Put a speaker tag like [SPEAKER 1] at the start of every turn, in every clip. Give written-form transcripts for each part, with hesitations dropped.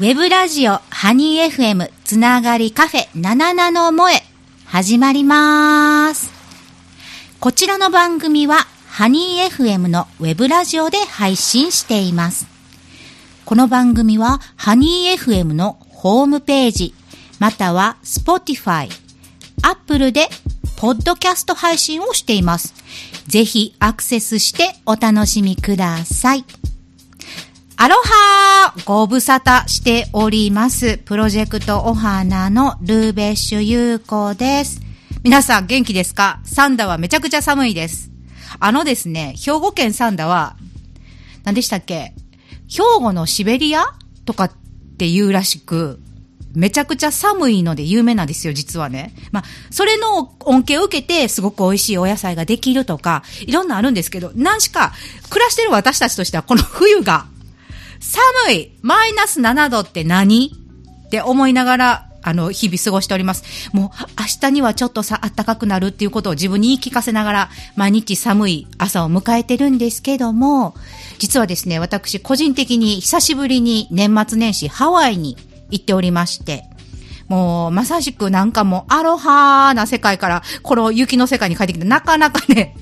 [SPEAKER 1] ウェブラジオハニー FM つながりカフェ77の萌え始まります。こちらの番組はハニー FM のウェブラジオで配信しています。この番組はハニー FM のホームページまたは Spotify、Apple でポッドキャスト配信をしています。ぜひアクセスしてお楽しみください。アロハー、ご無沙汰しております。プロジェクトお花のルーベッシュ優子です。皆さん元気ですか？三田はめちゃくちゃ寒いです。ですね、兵庫県三田は、何でしたっけ？兵庫のシベリアとかっていうらしく、めちゃくちゃ寒いので有名なんですよ、実はね。それの恩恵を受けて、すごく美味しいお野菜ができるとか、いろんなあるんですけど、何しか暮らしてる私たちとしては、この冬が、寒いマイナス7度って何って思いながら日々過ごしております。もう明日にはちょっと暖かくなるっていうことを自分に言い聞かせながら毎日寒い朝を迎えてるんですけども、実はですね、私個人的に久しぶりに年末年始ハワイに行っておりまして、もうまさしくなんかもうアロハーな世界からこの雪の世界に帰ってきて、なかなか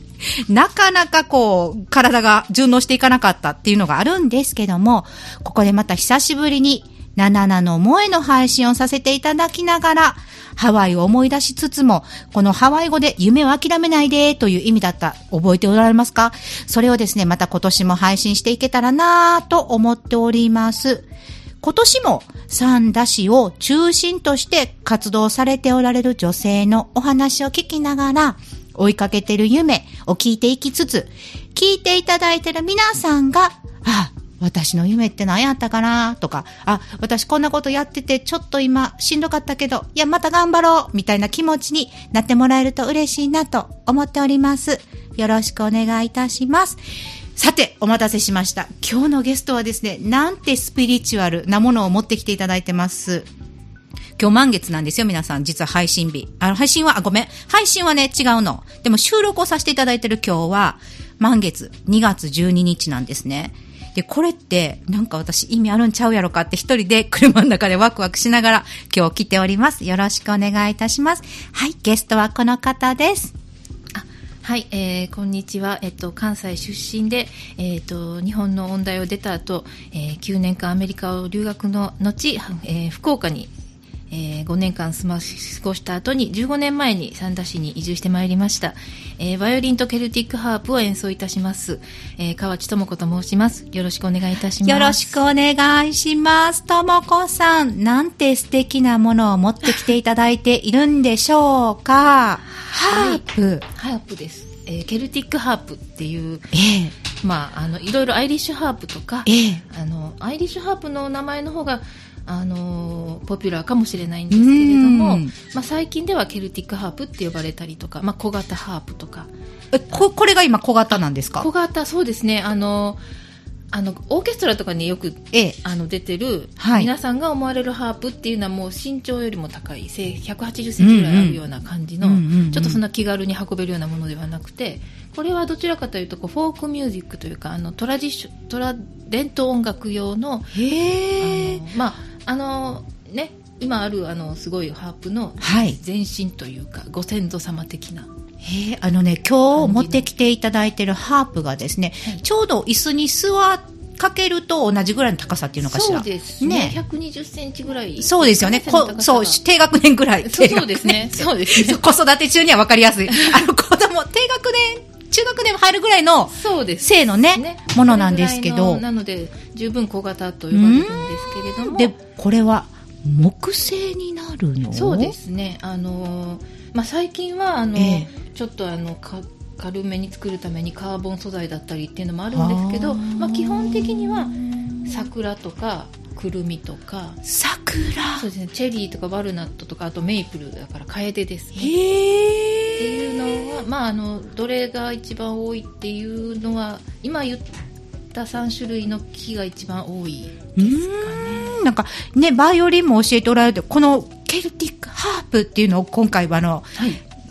[SPEAKER 1] こう体が順応していかなかったっていうのがあるんですけども、ここでまた久しぶりに77の萌えの配信をさせていただきながらハワイを思い出しつつも、このハワイ語で夢を諦めないでという意味だった、覚えておられますか？それをですね、また今年も配信していけたらなぁと思っております。今年も三田市を中心として活動されておられる女性のお話を聞きながら、追いかけてる夢を聞いていきつつ、聞いていただいてる皆さんが、私の夢って何やったかなとか、私こんなことやっててちょっと今しんどかったけど、いやまた頑張ろうみたいな気持ちになってもらえると嬉しいなと思っております。よろしくお願いいたします。さて、お待たせしました。今日のゲストはですね、なんてスピリチュアルなものを持ってきていただいてます。今日満月なんですよ、皆さん。実は配信日。配信はね、違うの。でも収録をさせていただいてる今日は、満月、2月12日なんですね。で、これって、なんか私意味あるんちゃうやろかって一人で車の中でワクワクしながら今日来ております。よろしくお願いいたします。はい、ゲストはこの方です。
[SPEAKER 2] はい、こんにちは。関西出身で、日本の音大を出た後、9年間アメリカを留学の後、福岡に5年間過ごした後に15年前に三田市に移住してまいりました。バイオリンとケルティックハープを演奏いたします。河内智子と申します。よろしくお願いいたします。
[SPEAKER 1] よろしくお願いします。智子さん、なんて素敵なものを持ってきていただいているんでしょうか？ハープです。ケルティックハープっていう、いろいろアイリッシュハープとか、アイリッシュハープの名前の方がポピュラーかもしれないんですけれども、最近ではケルティックハープって呼ばれたりとか、小型ハープとか。 これが今小型なんですか？
[SPEAKER 2] 小型、そうですね。オーケストラとかによく、出てる、皆さんが思われるハープっていうのはもう身長よりも高い、180センチぐらいあるような感じの、ちょっとそんな気軽に運べるようなものではなくて、これはどちらかというとフォークミュージックというか、伝統音楽用の、今あるすごいハープの前身というか、ご先祖様的な。
[SPEAKER 1] 今日持ってきていただいてるハープがですね、ちょうど椅子に座かけると同じぐらいの高さっていうのかしら。
[SPEAKER 2] そうですね。120センチぐらい。
[SPEAKER 1] そうですよね。そう、低学年ぐらい。
[SPEAKER 2] そうですね。そうですね。
[SPEAKER 1] 子育て中には分かりやすい。子供、低学年、中学年入るぐらいの、性のね、ものなんですけど。
[SPEAKER 2] なので、十分小型と呼ばれるんですけれども。
[SPEAKER 1] で、これは、木製になるの？
[SPEAKER 2] そうですね。最近はちょっと軽めに作るためにカーボン素材だったりっていうのもあるんですけど、基本的には桜とかくるみとか、そうですね、チェリーとかワルナットとか、あとメイプルだからカエデですね。っていうのは、どれが一番多いっていうのは今言った3種類の木が一番多いですかね。
[SPEAKER 1] なんかね、バイオリンも教えておられて、このケルティックハープっていうのを今回は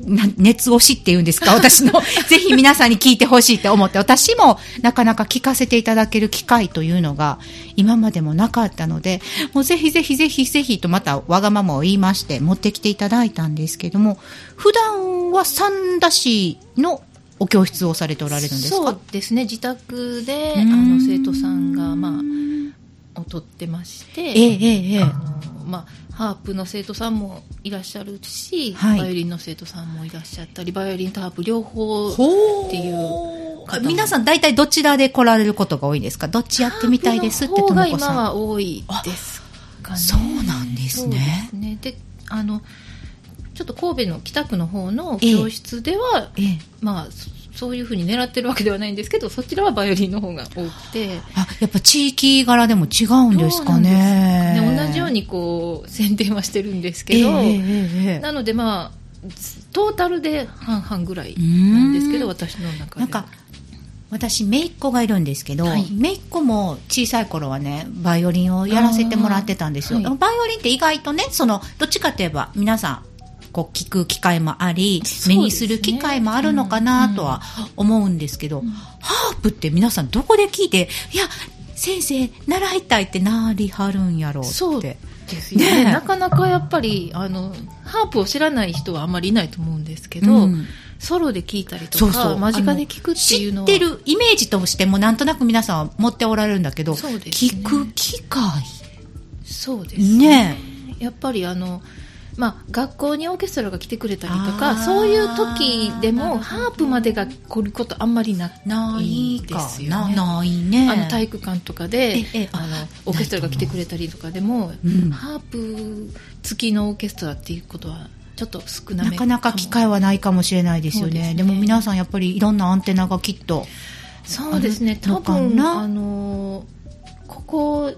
[SPEAKER 1] 熱押しっていうんですか、私のぜひ皆さんに聞いてほしいと思って、私もなかなか聞かせていただける機会というのが今までもなかったので、もうぜひぜひぜひぜひとまたわがままを言いまして持ってきていただいたんですけども、普段は三田市のお教室をされておられるんですか？
[SPEAKER 2] そうですね、自宅で生徒さんがを取ってまして、ハープの生徒さんもいらっしゃるし、バイオリンの生徒さんもいらっしゃったり、バイオリンとハープ両方っていう方も。
[SPEAKER 1] 皆さん大体どちらで来られることが多いですか？どっちやってみたいですってともこさん。
[SPEAKER 2] ハープの方が今は多いですかね。
[SPEAKER 1] そうなんですね。
[SPEAKER 2] そうですね。で、ちょっと神戸の北区の方の教室では、そういうふうに狙ってるわけではないんですけど、そちらはバイオリンの方が多くて。
[SPEAKER 1] やっぱ地域柄でも違うんですかね。
[SPEAKER 2] 同じように宣伝はしてるんですけど、なのでトータルで半々ぐらいなんですけど、私の中で
[SPEAKER 1] なんか私姪っ子がいるんですけど、姪っ子も小さい頃はねバイオリンをやらせてもらってたんですよ。バイオリンって意外とね、どっちかといえば皆さん聞く機会もあり、目にする機会もあるのかなとは思うんですけど、ハープって皆さんどこで聞いて、いや先生習いたいってなりはるんやろうって。
[SPEAKER 2] そうですよね。なかなかやっぱりハープを知らない人はあんまりいないと思うんですけど、ソロで聞いたりとか間近で聞くっていうのは
[SPEAKER 1] 知ってるイメージとしてもなんとなく皆さんは持っておられるんだけど、聞く機会、
[SPEAKER 2] そうですね。やっぱり学校にオーケストラが来てくれたりとか、そういう時でもハープまでが来ることあんまりないですよね。
[SPEAKER 1] ないね。
[SPEAKER 2] 体育館とかでオーケストラが来てくれたりとかでも、ハープ付きのオーケストラっていうことはちょっと少なめ。
[SPEAKER 1] なかなか機会はないかもしれないですよね。でも皆さんやっぱりいろんなアンテナがきっと
[SPEAKER 2] そうですね。多分ここ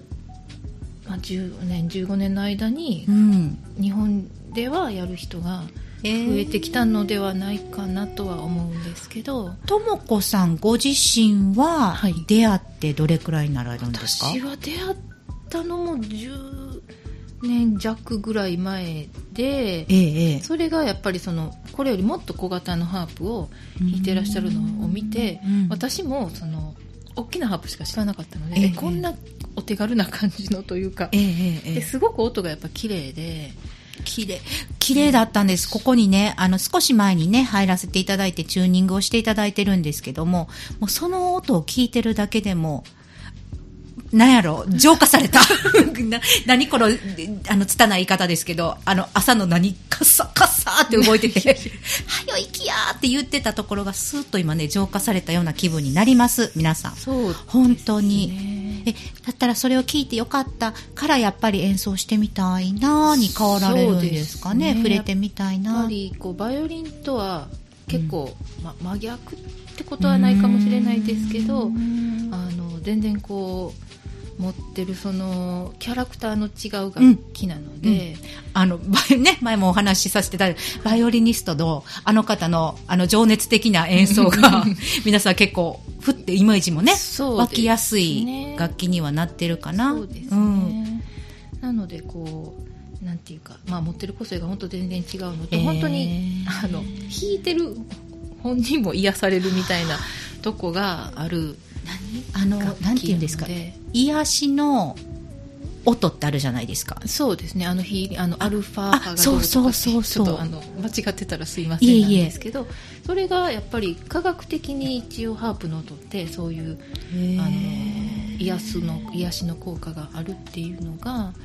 [SPEAKER 2] 10年15年の間に、日本ではやる人が増えてきたのではないかなとは思うんですけど、
[SPEAKER 1] ともこさんご自身は出会ってどれくらいになられるんですか？
[SPEAKER 2] 私は出会ったのも10年弱ぐらい前で、それがやっぱりこれよりもっと小型のハープを弾いてらっしゃるのを見て、私も大きなハープしか知らなかったので、こんなお手軽な感じのというか、すごく音がやっぱ綺麗で、
[SPEAKER 1] 綺麗だったんです。ここにね、少し前にね入らせていただいてチューニングをしていただいてるんですけども、もうその音を聞いてるだけでもなんやろ、浄化された何この拙い言い方ですけど、朝のカッサカッサーって動いててはよ行きやーって言ってたところがスーッと今ね浄化されたような気分になります。皆さん
[SPEAKER 2] そうですね、
[SPEAKER 1] 本当にだったらそれを聞いてよかったからやっぱり演奏してみたいなに変わられるんですかね。触れてみたいな。
[SPEAKER 2] やっぱりバイオリンとは結構、真逆ってことはないかもしれないですけど、全然持ってるそのキャラクターの違う楽器なので、
[SPEAKER 1] 前もお話しさせていただいたバイオリニストの方の情熱的な演奏が皆さん結構ふってイメージもね湧きやすい楽器にはなってるかな。
[SPEAKER 2] そうですね、なのでなんていうか、持ってる個性が本当全然違うので、本当に弾いてる本人も癒されるみたいなとこがある。
[SPEAKER 1] なんていうんですか、癒しの音ってあるじゃないですか。
[SPEAKER 2] そうですね、アルファ波がどうとか、ちょっと間違ってたらすいませんなんですけど、それがやっぱり科学的に一応ハープの音ってそういう癒しの効果があるっていうのが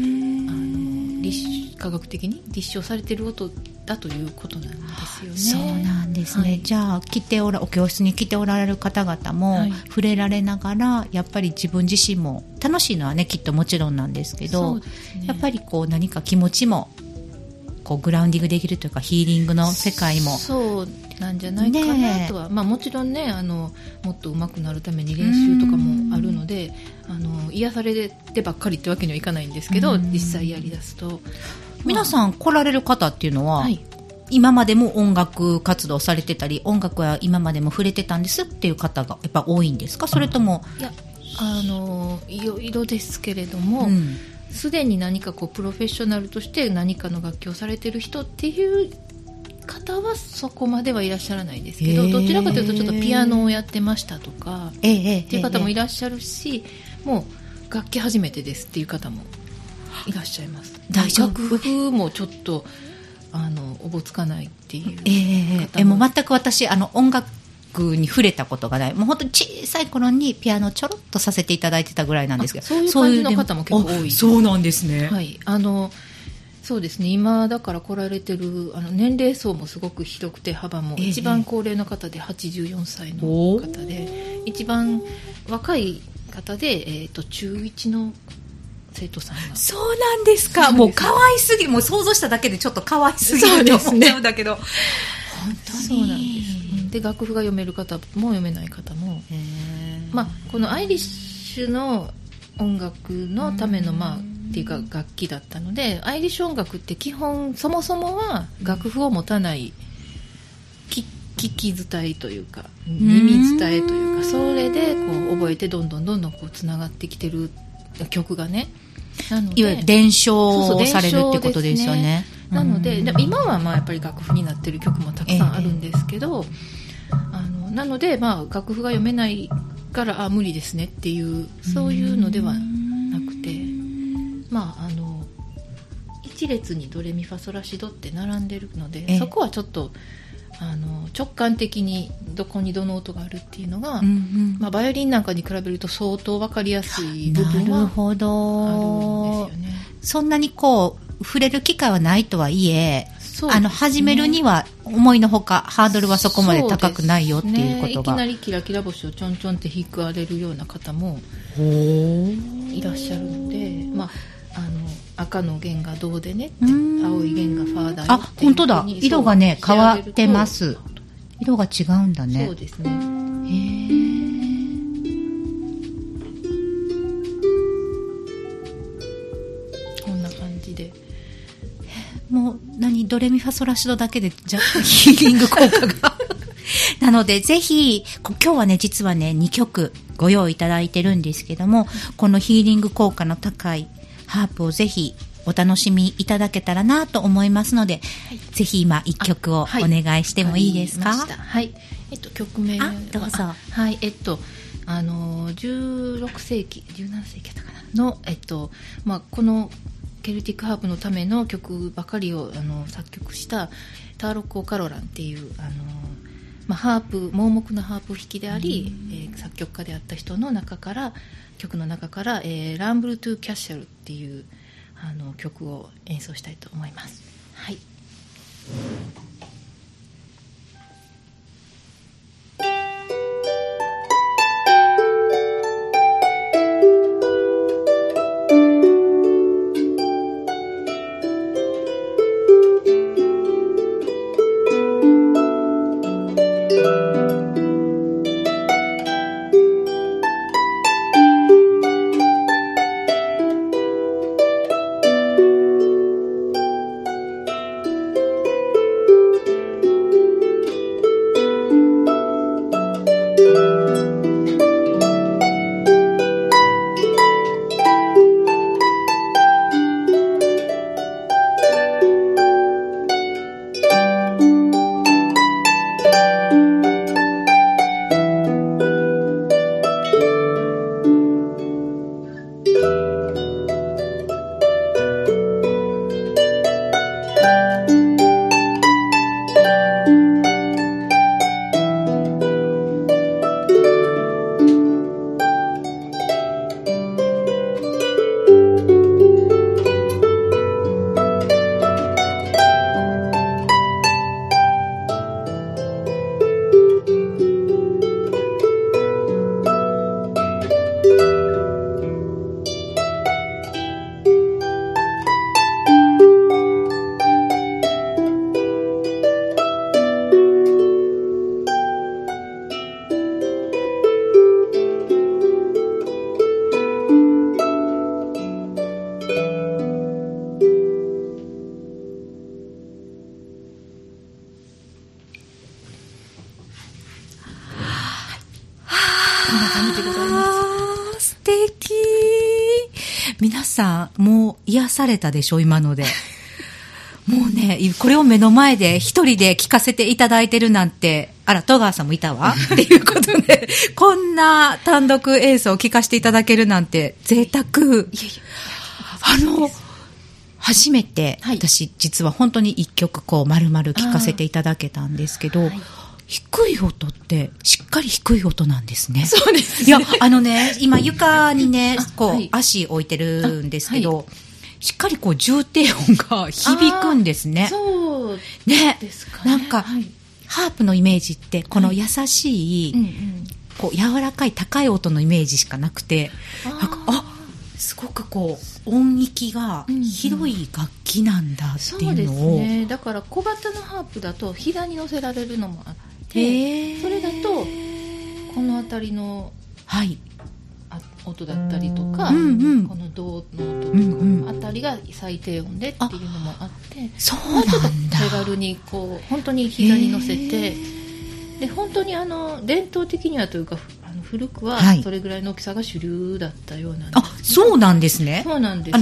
[SPEAKER 2] 科学的に立証されている音だということなんですよね。
[SPEAKER 1] そうなんですね、じゃあお教室に来ておられる方々も、触れられながらやっぱり自分自身も楽しいのはねきっともちろんなんですけど、やっぱり何か気持ちもグラウンディングできるというかヒーリングの世界も
[SPEAKER 2] そうなんじゃないかなとは、もちろんねもっと上手くなるために練習とかもあるので癒されてばっかりってわけにはいかないんですけど、実際やりだすと
[SPEAKER 1] 皆さん来られる方っていうのは、今までも音楽活動されてたり音楽は今までも触れてたんですっていう方がやっぱ多いんですか？それとも
[SPEAKER 2] いろいろですけれども、すでに何かプロフェッショナルとして何かの楽器をされてる人っていう方はそこまではいらっしゃらないですけど、どちらかというとちょっとピアノをやってましたとか、っていう方もいらっしゃるし、もう楽器初めてですっていう方もいらっしゃいます。楽譜もちょっとおぼつかないっていう方も、
[SPEAKER 1] もう全く私音楽に触れたことがない。もう本当に小さい頃にピアノちょろっとさせていただいてたぐらいなんですけど、
[SPEAKER 2] そういう感じの方も結構多い。
[SPEAKER 1] そうなんですね。
[SPEAKER 2] はい、そうですね。今だから来られてる年齢層もすごく広くて、幅も一番高齢の方で84歳の方で、一番若い方で、中1の生徒さんが。
[SPEAKER 1] そうなんですか。もう可愛すぎ、もう想像しただけでちょっと可愛すぎると思っちゃうんだけど、本当に
[SPEAKER 2] そうなんです。で楽譜が読める方も読めない方も、このアイリッシュの音楽のためのっていうか楽器だったので、アイリッシュ音楽って基本そもそもは楽譜を持たない聞き伝えというか耳伝えというか、それでこう覚えてどんどんこうつながってきてる曲がね、なので
[SPEAKER 1] いわゆる伝承されるってことですよね。
[SPEAKER 2] なので、でも今はやっぱり楽譜になってる曲もたくさんあるんですけど、なので楽譜が読めないから無理ですねっていうそういうのではなくて、一列にドレミファソラシドって並んでるので、そこはちょっと直感的にどこにどの音があるっていうのが、バイオリンなんかに比べると相当分かりやすい部分はあるんですよね。
[SPEAKER 1] そんなにこう触れる機会はないとはいえ、始めるには思いのほかハードルはそこまで高くないよっていうことが、
[SPEAKER 2] いきなりキラキラ星をちょんちょんって弾かれるような方もいらっしゃるので、赤の弦がどうでねって、青い弦がファーだよって、
[SPEAKER 1] 本当だ、色がね変わってます。色が違うんだね。
[SPEAKER 2] そうですね。こんな感じで、
[SPEAKER 1] もうドレミファソラシドだけでヒーリング効果がなのでぜひ今日はね、実はね2曲ご用意いただいてるんですけども、このヒーリング効果の高いハープをぜひお楽しみいただけたらなと思いますので、ぜひ今1曲をお願いしてもいいですか。
[SPEAKER 2] はい、曲名は
[SPEAKER 1] どうぞ。
[SPEAKER 2] はい、16世紀17世紀だったかなの、このケルティックハープのための曲ばかりを作曲したターロック・オカロランっていうハープ、盲目なハープ弾きであり、作曲家であった人の中から曲の中から、ランブル・トゥ・キャッシャルっていう曲を演奏したいと思います。はい。皆さんもう癒されたでしょ今ので
[SPEAKER 1] もうね、これを目の前で一人で聞かせていただいてるなんて、あら、戸川さんもいたわっていうことで、こんな単独演奏を聞かせていただけるなんて、贅沢。初めて、私、実は本当に一曲丸々聞かせていただけたんですけど、低い音って、しっかり低い音なんですね。
[SPEAKER 2] そうですね。
[SPEAKER 1] いや、今床にね、足置いてるんですけど、しっかり重低音が響くんですね。
[SPEAKER 2] そうですかね。
[SPEAKER 1] なんか、ハープのイメージって、この優しい、柔らかい高い音のイメージしかなくて、すごく音域が広い楽器なんだっていうのを。そうですね。
[SPEAKER 2] だから小型のハープだと膝に乗せられるのもあって、それだとこの辺りの音だったりとか、この銅の音とかあたりが最低音でっていうのもあって、
[SPEAKER 1] そうなんだ。
[SPEAKER 2] 手軽に本当に膝に乗せて、で本当に伝統的にはというか古くはそれぐらいの大きさが主流だったようなんです、ね。
[SPEAKER 1] そうなんですね。
[SPEAKER 2] そうなんです。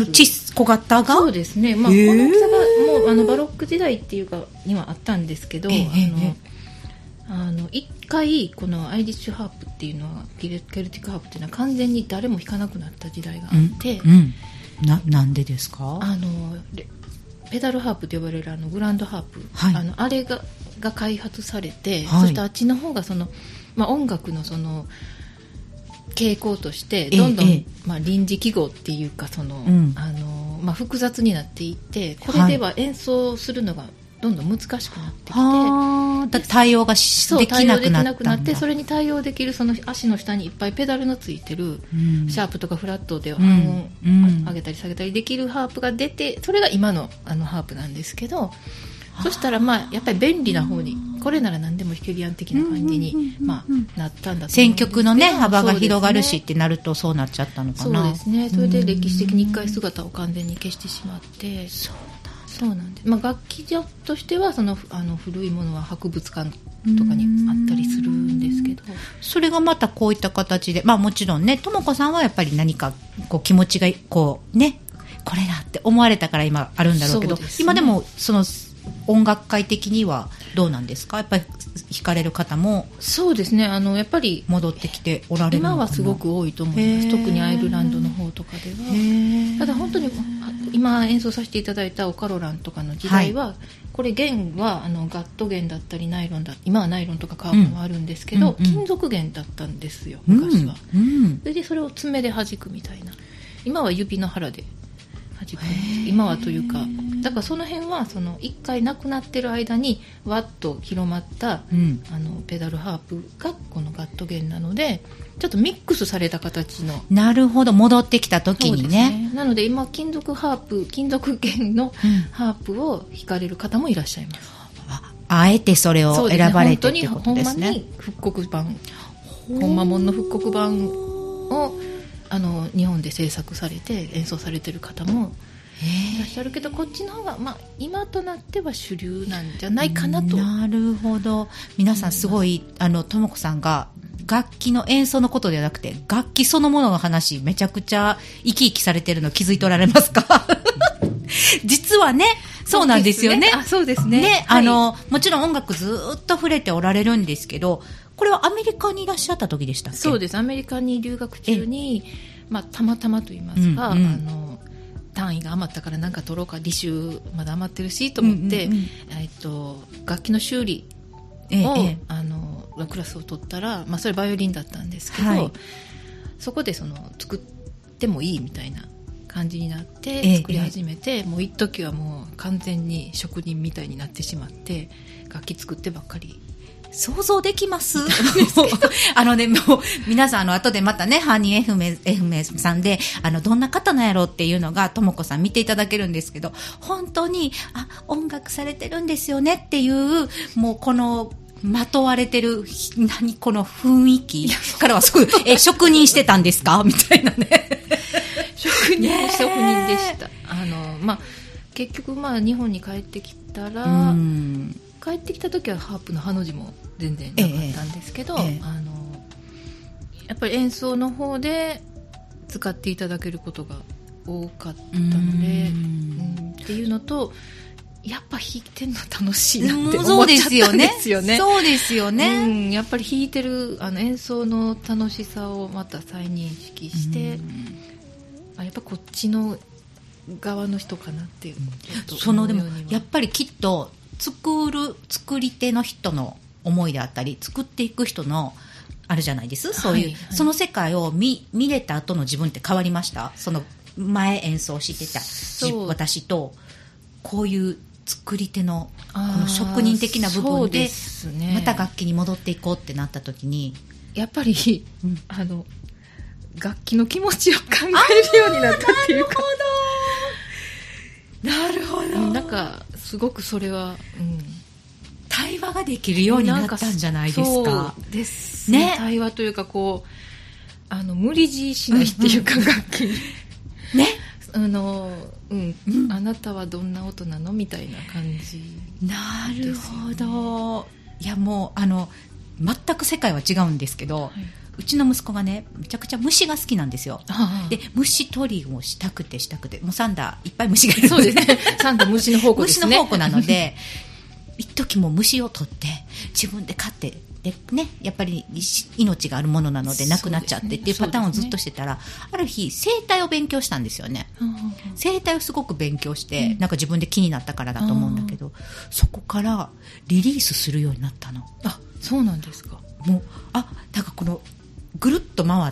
[SPEAKER 1] 小型が。
[SPEAKER 2] そうですね。この大きさがもうバロック時代っていうかにはあったんですけど、一回このアイリッシュハープっていうのはケルティックハープっていうのは完全に誰も弾かなくなった時代があって、
[SPEAKER 1] なんでですか？
[SPEAKER 2] ペダルハープと呼ばれるグランドハープ、あれが開発されて、そしてあっちの方が音楽の傾向としてどんどん、臨時記号っていうか複雑になっていって、これでは演奏するのがどんどん難しくなってきて、
[SPEAKER 1] だって対応ができなくなったんだ。
[SPEAKER 2] それに対応できる足の下にいっぱいペダルのついてる、シャープとかフラットで半音上げたり下げたりできるハープが出て、それが今のハープなんですけど、そしたらやっぱり便利な方に、これなら何でも弾けるやん的な感じになったんだと思うんですけど、
[SPEAKER 1] 選曲のね幅が広がるしってなるとそうなっちゃったのかな。
[SPEAKER 2] そうですね。それで歴史的に一回姿を完全に消してしまって、そうなんです。楽器としては古いものは博物館とかにあったりするんですけど、
[SPEAKER 1] それがまたこういった形で、もちろんね、ともこさんはやっぱり何か気持ちがこれだって思われたから今あるんだろうけど、今でも音楽界的にはどうなんですか？やっぱり弾かれる方も。そうですね。やっぱり
[SPEAKER 2] 戻ってきておられるのかな。今はすごく多いと思います。特にアイルランドの方とかでは。ただ本当に今演奏させていただいたオカロランとかの時代は、これ弦はガット弦だったりナイロンだ、今はナイロンとかカーボンはあるんですけど、金属弦だったんですよ昔は。それを爪で弾くみたいな。今は指の腹で弾く。今はというか、だからその辺は一回なくなってる間にわっと広まった、ペダルハープがこのガット弦なので、ちょっとミックスされた形の。
[SPEAKER 1] なるほど、戻ってきた時に ね。
[SPEAKER 2] なので今金属弦のハープを弾かれる方もいらっしゃいます。
[SPEAKER 1] あえてそれを選ばれてってことですね。
[SPEAKER 2] ほんまに復刻版、ほんまもんの復刻版を日本で制作されて演奏されてる方もいらっしゃるけど、こっちの方が、今となっては主流なんじゃないかなと。
[SPEAKER 1] なるほど。皆さんすごいともこさんが楽器の演奏のことではなくて楽器そのものの話めちゃくちゃ生き生きされてるの気づいておられますか？実はね、そうなんですよね。
[SPEAKER 2] そうですね。
[SPEAKER 1] もちろん音楽ずっと触れておられるんですけど、これはアメリカにいらっしゃった時でしたっけ？
[SPEAKER 2] そうです。アメリカに留学中に、たまたまと言いますか、単位が余ったからなんか取ろうか、履修まだ余ってるしと思って、楽器の修理を、クラスを取ったら、それバイオリンだったんですけど、そこで作ってもいいみたいな感じになって作り始めて、もう一時はもう完全に職人みたいになってしまって、楽器作ってばっかり。
[SPEAKER 1] 想像できますもう皆さん後でまたね、ハニー FM さんでどんな方なんやろうっていうのがともこさん見ていただけるんですけど、本当に音楽されてるんですよねっていう、もうこのまとわれてるこの雰囲気からはすごい職人してたんですかみたいなね。
[SPEAKER 2] 職人でした。結局日本に帰ってきたら、帰ってきた時はハープのハの字も全然なかったんですけど、やっぱり演奏の方で使っていただけることが多かったので、っていうのと、 やっぱ弾いてるの楽しいなって
[SPEAKER 1] そう
[SPEAKER 2] 思っちゃった
[SPEAKER 1] ですよね。
[SPEAKER 2] んですよね。
[SPEAKER 1] そうですよね。
[SPEAKER 2] やっぱり弾いてる演奏の楽しさをまた再認識して、やっぱこっちの側の人かなっていう、
[SPEAKER 1] そのでもやっぱりきっと作り手の人の思いであったり、作っていく人のあるじゃないです、そういう、はいはい、その世界を見れた後の自分って変わりました？その前演奏してた私とこういう作り手のこの職人的な部分でまた楽器に戻っていこうってなった時に、
[SPEAKER 2] やっぱり、楽器の気持ちを考えるようになったっていうか、
[SPEAKER 1] なるほど、
[SPEAKER 2] なんかすごくそれは、
[SPEAKER 1] 対話ができるようになったんじゃないですか。
[SPEAKER 2] そうですね。対話というかこう無理強いしないっていうか、楽器ね、あなたはどんな音なのみたいな感じ、
[SPEAKER 1] ね、なるほど。いやもう全く世界は違うんですけど、はい、うちの息子がねめちゃくちゃ虫が好きなんですよ。で虫取りをしたくてもうサンダーいっぱい虫がいる。
[SPEAKER 2] そうですね。サンダー虫の宝庫ですね。
[SPEAKER 1] 虫の宝庫なので一時も虫を取って自分で飼ってで、ね、やっぱり命があるものなので亡くなっちゃってっていうパターンをずっとしてたら、ある日生態を勉強したんですよね。生態をすごく勉強して、なんか自分で気になったからだと思うんだけど、そこからリリースするようになったの。
[SPEAKER 2] あ、そうなんですか。
[SPEAKER 1] もうなんかこのぐるっと回って、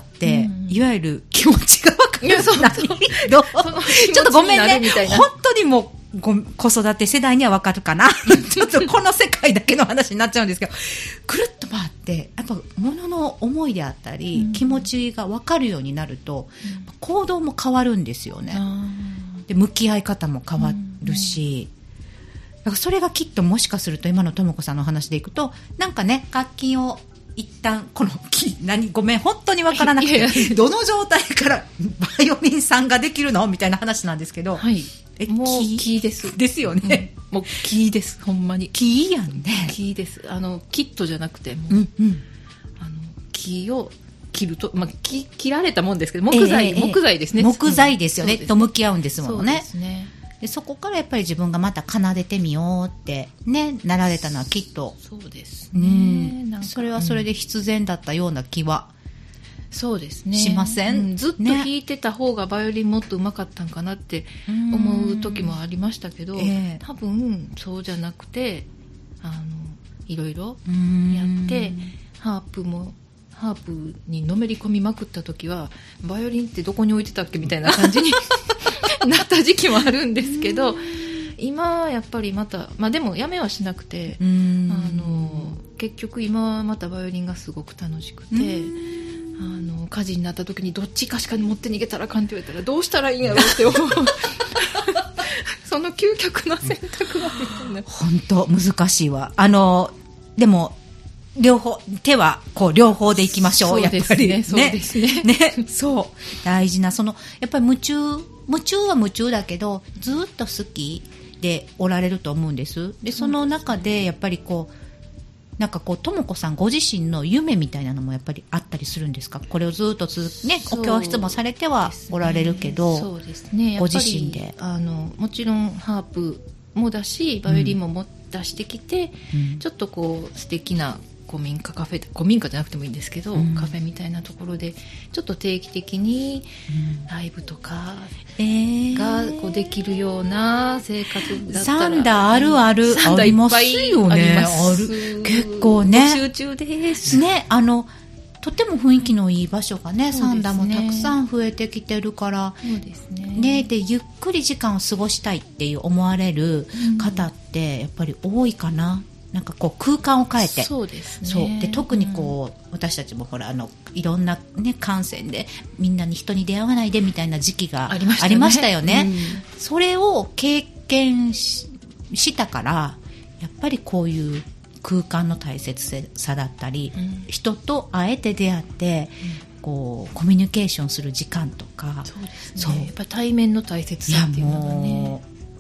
[SPEAKER 1] いわゆる気持ちが分かる。ちょっとごめんね、本当にもう子育て世代には分かるかなちょっとこの世界だけの話になっちゃうんですけど、ぐるっと回ってやっぱ物の思いであったり、気持ちが分かるようになると、行動も変わるんですよね。で向き合い方も変わるし、だからそれがきっともしかすると今のともこさんの話でいくと、なんかね、楽器を一旦このごめん本当に分からなくてどの状態からバイオリンさんができるのみたいな話なんですけど、
[SPEAKER 2] はい、もうキーです
[SPEAKER 1] よね、
[SPEAKER 2] もうキーです。ほんまに
[SPEAKER 1] キーやんね。
[SPEAKER 2] キーです。キットじゃなくてもう、キーを切ると、切られたもんですけど、木材ですね。
[SPEAKER 1] 木材ですよね、と向き合うんですもんね。
[SPEAKER 2] そうですね。
[SPEAKER 1] でそこからやっぱり自分がまた奏でてみようってねなられたのはきっと
[SPEAKER 2] そうですね、
[SPEAKER 1] それはそれで必然だったような気は
[SPEAKER 2] そうですね
[SPEAKER 1] しません？
[SPEAKER 2] ずっと弾いてた方がバイオリンもっと上手かったんかなって思う時もありましたけど、多分そうじゃなくていろいろやってハープにのめり込みまくった時はバイオリンってどこに置いてたっけみたいな感じになった時期もあるんですけど、今やっぱりまた、でもやめはしなくて、結局今はまたバイオリンがすごく楽しくて、火事になった時にどっちかしかに持って逃げたらあかんって言われたらどうしたらいいんやろうって思うその究極の選択は
[SPEAKER 1] 本当難しいわ。でも両方手はこう両方でいきましょう。やっぱりね、そうですね。そう大事なやっぱり夢中は夢中だけどずっと好きでおられると思うんです。でその中でやっぱりなんかともこさんご自身の夢みたいなのもやっぱりあったりするんですか？これをずっとお教室もされてはおられるけど、
[SPEAKER 2] そうですね、
[SPEAKER 1] ご自身で
[SPEAKER 2] もちろんハープもだしバイオリンも出してきて、ちょっと素敵な古民家カフェ、古民家じゃなくてもいいんですけど、カフェみたいなところでちょっと定期的にライブとかができるような生活だったら、
[SPEAKER 1] サンダーあるあるありますよね。結構ね、
[SPEAKER 2] 集中です
[SPEAKER 1] ね。とても雰囲気のいい場所がね、サンダーもたくさん増えてきてるから、
[SPEAKER 2] そうですね。
[SPEAKER 1] でゆっくり時間を過ごしたいっていう思われる方ってやっぱり多いかな。なんか空間を変えて、
[SPEAKER 2] そうですね。
[SPEAKER 1] そうで特に私たちもほらいろんな感染でみんなに人に出会わないでみたいな時期がありましたよね。それを経験したからやっぱりこういう空間の大切さだったり、人とあえて出会って、コミュニケーションする時間とか、
[SPEAKER 2] そうですね。やっぱ対面の大切さっていうのがね。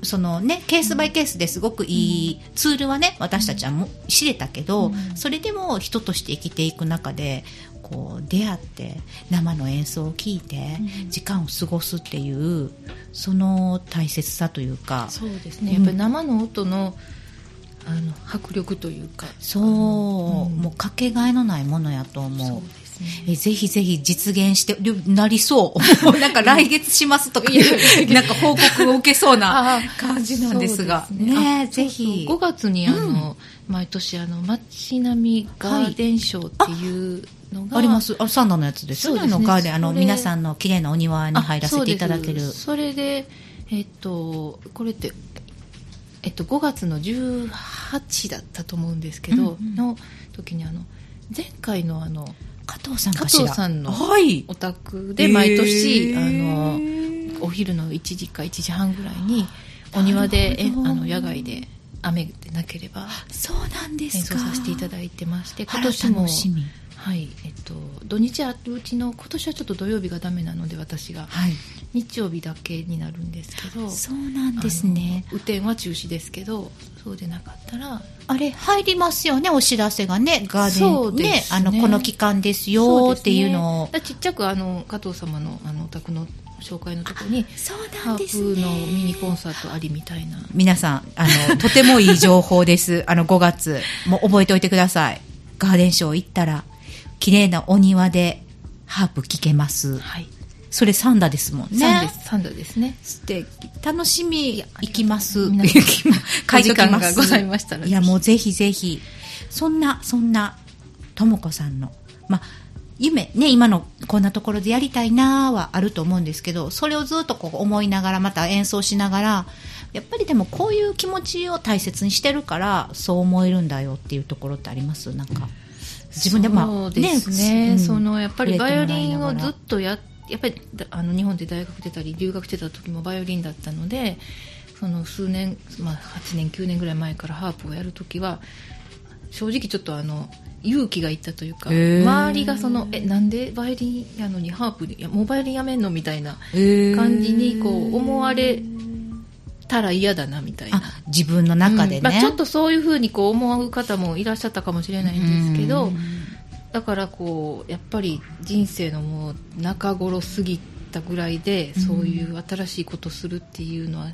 [SPEAKER 1] そのね、ケースバイケースですごくいいツールはね、私たちはも知れたけど、それでも人として生きていく中でこう出会って生の演奏を聴いて時間を過ごすっていうその大切さというか、
[SPEAKER 2] そうですね、やっぱり生の音の迫力というか、
[SPEAKER 1] そう、もうかけがえのないものやと思う。
[SPEAKER 2] そうですね、
[SPEAKER 1] ぜひぜひ実現してなりそうなんか来月しますとかなんか報告を受けそうな感じなんですがね、ぜひ
[SPEAKER 2] 5月に毎年街並みガーデンショーっていうのが、
[SPEAKER 1] あります。サンダのやつですよね。ガーデン皆さんの綺麗なお庭に入らせていただける。
[SPEAKER 2] それでこれって5月の18だったと思うんですけど、の時に前回の
[SPEAKER 1] 加藤さんかしら、
[SPEAKER 2] 加藤さんのお宅で毎年、お昼の1時か1時半ぐらいにお庭で野外で雨でなければ
[SPEAKER 1] そうなんですか、
[SPEAKER 2] 演奏させていただいてまして、今年もはい、土日あるうちの今年はちょっと土曜日がダメなので私が、はい、日曜日だけになるんですけど、
[SPEAKER 1] そうなんですね。
[SPEAKER 2] 雨天は中止ですけど、そうでなかったら
[SPEAKER 1] あれ入りますよね、お知らせがね、ガーデンそうですね、この期間ですよっていうのを、
[SPEAKER 2] ちっちゃく加藤様のお宅の紹介のところに
[SPEAKER 1] そうなんですね、
[SPEAKER 2] ハープのミニコンサートありみたいな、
[SPEAKER 1] 皆さんとてもいい情報です5月もう覚えておいてください。ガーデンショー行ったら綺麗なお庭でハープ聴けます、はい、それサンダですもんね。
[SPEAKER 2] サンダですね。
[SPEAKER 1] で楽しみ、行きます
[SPEAKER 2] 会時間がございましたら、
[SPEAKER 1] いやもうぜひぜひ、そんなともこさんの夢ね、今のこんなところでやりたいなはあると思うんですけど、それをずっとこう思いながらまた演奏しながら、やっぱりでもこういう気持ちを大切にしてるからそう思えるんだよっていうところってあります？なんか自分で
[SPEAKER 2] そうですね、やっぱりバイオリンをずっとやっぱり日本で大学出たり留学してた時もバイオリンだったので、その数年、8年9年ぐらい前からハープをやる時は正直ちょっと勇気がいったというか、周りがなんでバイオリンやのにハープでもうバイオリンやめんのみたいな感じにこう思われたら嫌だなみたいな、
[SPEAKER 1] 自分の中でね、
[SPEAKER 2] ちょっとそういうふうにこう思う方もいらっしゃったかもしれないんですけど、だからこうやっぱり人生のもう中頃過ぎたぐらいでそういう新しいことをするっていうのは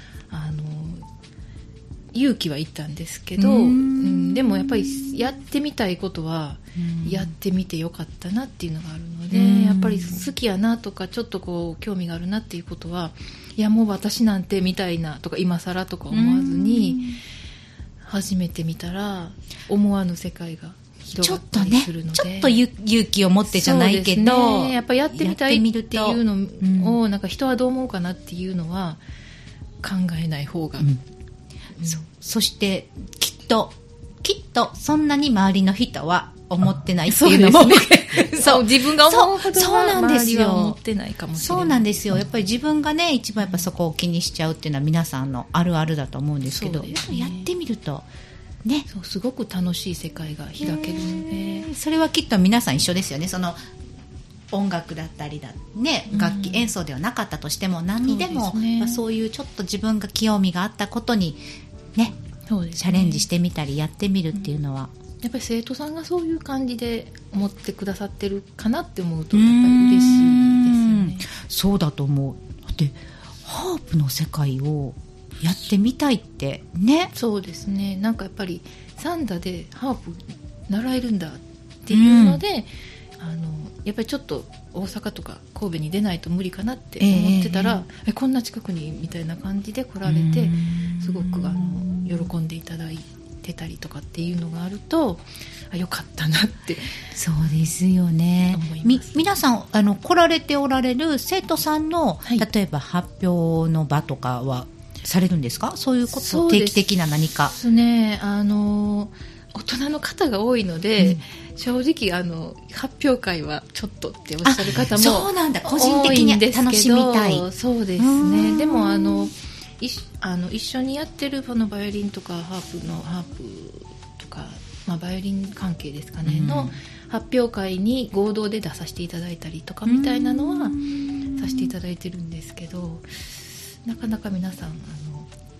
[SPEAKER 2] 勇気はいったんですけど、でもやっぱりやってみたいことはやってみてよかったなっていうのがあるので、やっぱり好きやなとかちょっとこう興味があるなっていうことは、いやもう私なんてみたいなとか今更とか思わずに始めてみたら思わぬ世界が広がったりするので、
[SPEAKER 1] ちょっと勇気を持ってじゃないけど、
[SPEAKER 2] そうですね、やっぱやってみたいっていうのをなんか人はどう思うかなっていうのは考えない方が、
[SPEAKER 1] そしてきっとそんなに周りの人は思ってないっていうのも
[SPEAKER 2] そう自分が思うほどは周りは思
[SPEAKER 1] ってないかもしれない。そうなんですよ。やっぱり自分がね一番やっぱそこを気にしちゃうっていうのは皆さんのあるあるだと思うんですけど、やってみるとね、
[SPEAKER 2] すごく楽しい世界が開けるので、
[SPEAKER 1] それはきっと皆さん一緒ですよね。その音楽だったりね、楽器演奏ではなかったとしても何にでもそういうちょっと自分が興味があったことにね、チャレンジしてみたりやってみるっていうのは、
[SPEAKER 2] やっぱり生徒さんがそういう感じで思ってくださってるかなって思うとやっぱり嬉しいですよね。
[SPEAKER 1] そうだと思う。だってハープの世界をやってみたいってね。
[SPEAKER 2] そうですね、なんかやっぱりサンダでハープ習えるんだっていうので、やっぱりちょっと大阪とか神戸に出ないと無理かなって思ってたら、こんな近くにみたいな感じで来られて、すごく喜んでいただいてたりとかっていうのがあると、よかったなって。
[SPEAKER 1] そうですよね。皆さん来られておられる生徒さんの、例えば発表の場とかはされるんですか？そういうこと定期的な何か。
[SPEAKER 2] そうですね、大人の方が多いので、正直発表会はちょっとっておっしゃる方も
[SPEAKER 1] そうなんだ、個人的に楽しみたい。
[SPEAKER 2] そうですね。でも一緒にやってるバイオリンとかハープとか、バイオリン関係ですかね、の発表会に合同で出させていただいたりとかみたいなのはさせていただいてるんですけど、なかなか皆さん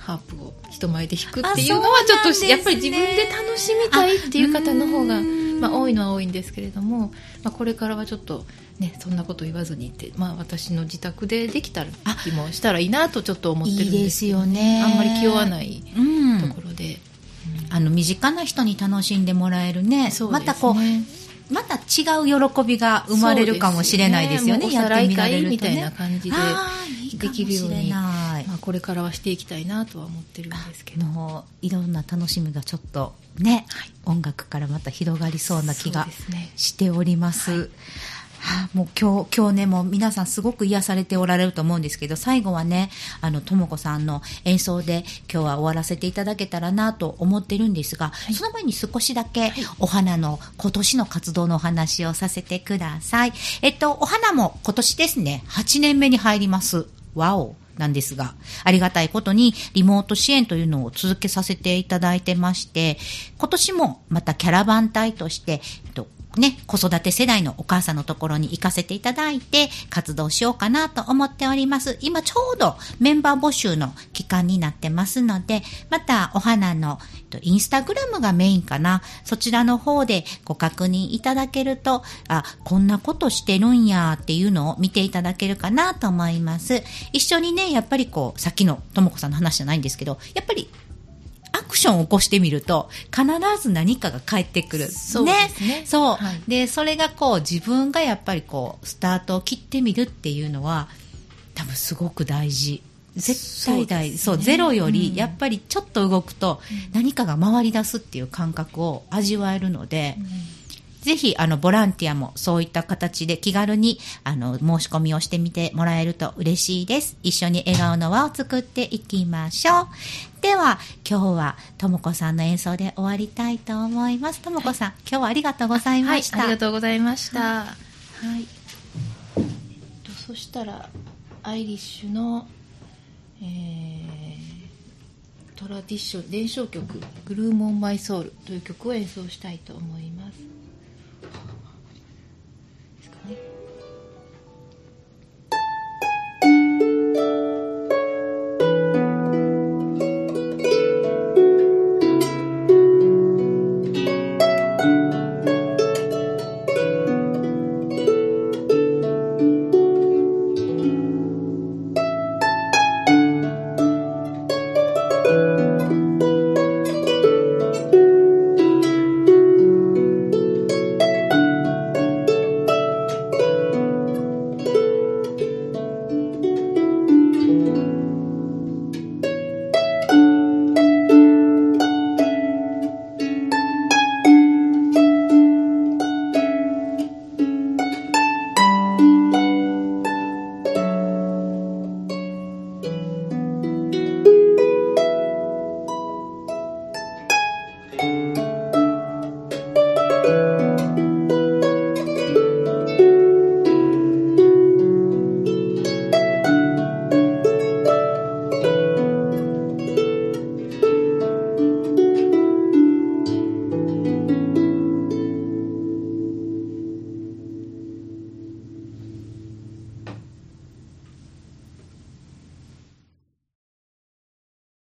[SPEAKER 2] ハープを人前で弾くっていうのはちょっとやっぱり自分で楽しみたいっていう方の方が多いのは多いんですけれども、これからはちょっとね、そんなこと言わずにって、私の自宅でできたりもしたらいいなとちょっと思ってるんですけど、
[SPEAKER 1] いいですよね。
[SPEAKER 2] あんまり気負わないところで、
[SPEAKER 1] 身近な人に楽しんでもらえるね。
[SPEAKER 2] そうですね。
[SPEAKER 1] また違う喜びが生まれるかもしれないですよね。やってみられるとね。み
[SPEAKER 2] たいな感じでできるように、これからはしていきたいなとは思ってるんですけど、
[SPEAKER 1] もういろんな楽しみがちょっとね、音楽からまた広がりそうな気がしております。もう今日ね、もう皆さんすごく癒されておられると思うんですけど、最後はね、ともこさんの演奏で今日は終わらせていただけたらなと思ってるんですが、その前に少しだけお花の今年の活動のお話をさせてください。お花も今年ですね、8年目に入ります。わおなんですが、ありがたいことにリモート支援というのを続けさせていただいてまして、今年もまたキャラバン隊として、子育て世代のお母さんのところに行かせていただいて活動しようかなと思っております。今ちょうどメンバー募集の期間になってますので、またお花のインスタグラムがメインかな。そちらの方でご確認いただけると、こんなことしてるんやっていうのを見ていただけるかなと思います。一緒にね、やっぱりさっきのともこさんの話じゃないんですけど、やっぱりアクションを起こしてみると必ず何かが返ってくる。
[SPEAKER 2] そうですね。
[SPEAKER 1] そう。で、それが自分がやっぱりスタートを切ってみるっていうのは多分すごく大事。絶対大事。そう、ゼロよりやっぱりちょっと動くと何かが回り出すっていう感覚を味わえるので、ぜひボランティアもそういった形で気軽に申し込みをしてみてもらえると嬉しいです。一緒に笑顔の輪を作っていきましょう。では今日はともこさんの演奏で終わりたいと思います。ともこさん、今日はありがとうございました。
[SPEAKER 2] ありがとうございました。そしたらアイリッシュの、トラディション伝承曲グルームオンマイソウルという曲を演奏したいと思います。